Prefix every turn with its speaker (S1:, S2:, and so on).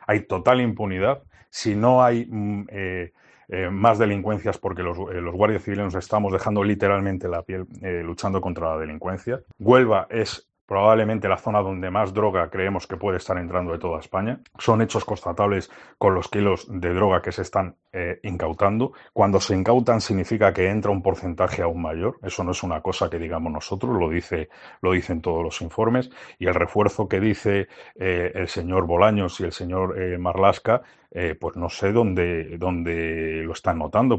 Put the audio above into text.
S1: hay total impunidad, si no hay más delincuencias porque los guardias civiles nos estamos dejando literalmente la piel luchando contra la delincuencia. Huelva es probablemente la zona donde más droga creemos que puede estar entrando de toda España. Son hechos constatables con los kilos de droga que se están incautando. Cuando se incautan significa que entra un porcentaje aún mayor. Eso no es una cosa que digamos nosotros, lo dicen todos los informes. Y el refuerzo que dice el señor Bolaños y el señor Marlaska, pues no sé dónde lo están notando.